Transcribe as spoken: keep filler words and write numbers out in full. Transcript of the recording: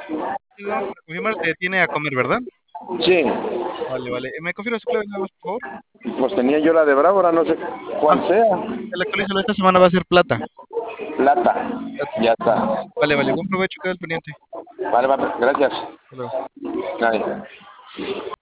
Sí, nada más para confirmar, se detiene a comer, ¿verdad? Sí, Vale, vale. ¿Me confirma su clave nada más, por favor? pues tenía yo la de Bravo, ahora no sé Ah, cuál sea. el actualízalo, esta semana va a ser plata. Plata. Plata. Ya está. Vale, vale. Buen provecho, queda el pendiente. Vale, vale, gracias. Hasta luego. Vale.